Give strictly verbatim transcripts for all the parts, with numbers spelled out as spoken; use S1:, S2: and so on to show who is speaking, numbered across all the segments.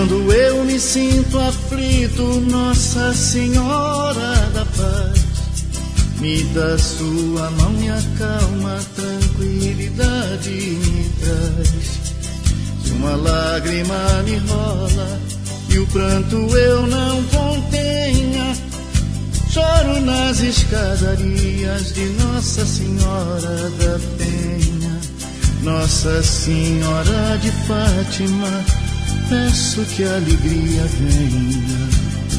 S1: Quando eu me sinto aflito, Nossa Senhora da Paz me dá sua mão, me acalma, tranquilidade me traz. Se uma lágrima me rola e o pranto eu não contenha, choro nas escadarias de Nossa Senhora da Penha. Nossa Senhora de Fátima, peço que a alegria venha.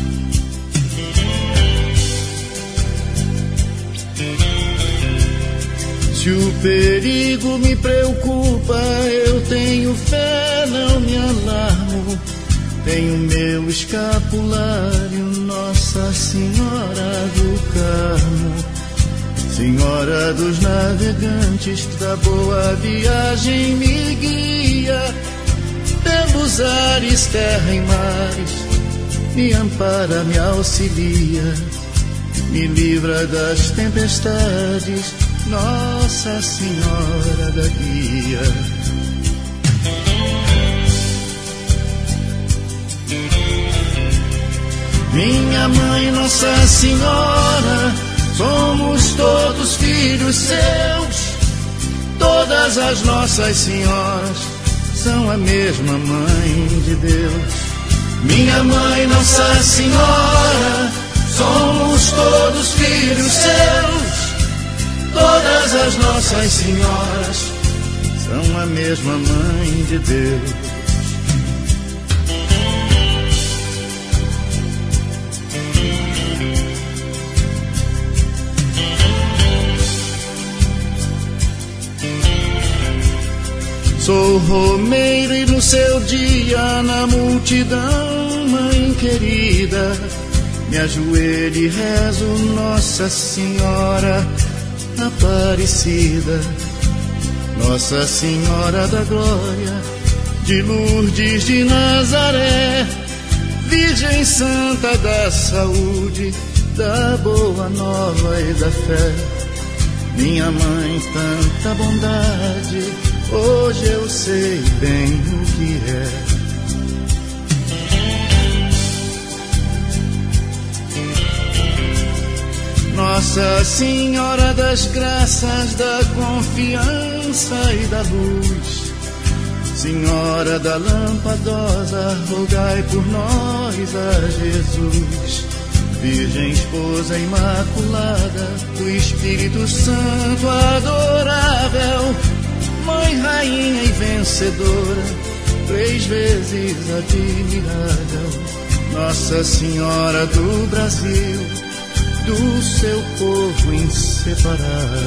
S1: Se o perigo me preocupa, eu tenho fé, não me alarmo. Tenho meu escapulário, Nossa Senhora do Carmo. Senhora dos navegantes, da boa viagem me guia. Pelos ares, terra e mares, me ampara, me auxilia. Me livra das tempestades, Nossa Senhora da Guia. Minha mãe, Nossa Senhora, somos todos filhos seus. Todas as nossas senhoras são a mesma mãe de Deus. Minha mãe, Nossa Senhora, somos todos filhos seus. Todas as nossas senhoras são a mesma mãe de Deus. Sou romeiro e no seu dia, na multidão, mãe querida, me ajoelho e rezo, Nossa Senhora Aparecida. Nossa Senhora da Glória, de Lourdes de Nazaré, Virgem Santa da Saúde, da Boa Nova e da Fé. Minha mãe, tanta bondade, hoje eu sei bem o que é. Nossa Senhora das Graças, da confiança e da luz, Senhora da Lampadosa, rogai por nós a Jesus. Virgem Esposa Imaculada, do Espírito Santo adorável, Mãe, Rainha e Vencedora, três vezes admirável. Nossa Senhora do Brasil, do seu povo inseparável.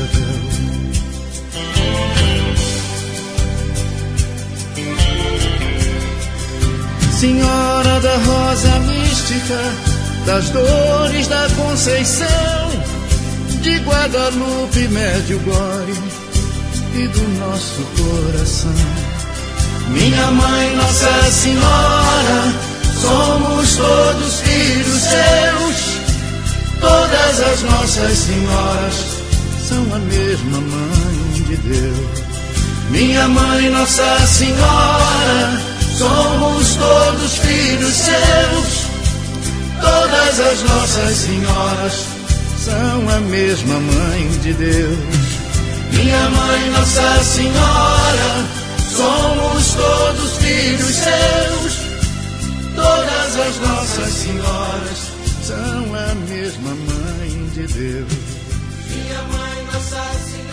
S1: Senhora da Rosa Mística, das Dores da Conceição, de Guadalupe, Medjugorje e do nosso coração. Minha mãe, Nossa Senhora, somos todos filhos seus. Todas as nossas senhoras são a mesma mãe de Deus. Minha mãe, Nossa Senhora, somos todos filhos seus. Todas as nossas senhoras são a mesma mãe de Deus. Minha mãe, Nossa Senhora, somos todos filhos seus. Todas as nossas senhoras são a mesma mãe de Deus.
S2: Minha mãe, Nossa Senhora.